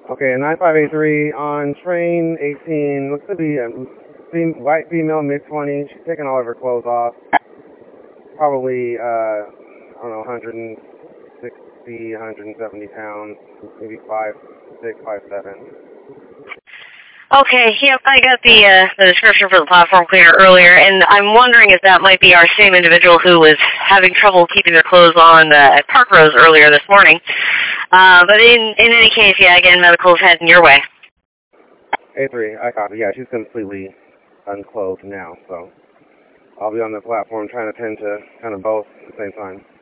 Okay, 9583 on train 18. Looks to be a white female, mid-20s. She's taking all of her clothes off. Probably, I don't know, 160, 170 pounds. Maybe 5'6", 5'7". Okay, yep, I got the description for the platform cleaner earlier, and I'm wondering if that might be our same individual who was having trouble keeping their clothes on at Park Rose earlier this morning. But in any case, yeah, again, medical's heading your way. A3, I copy. Yeah, she's completely unclothed now, so I'll be on the platform trying to tend to kind of both at the same time.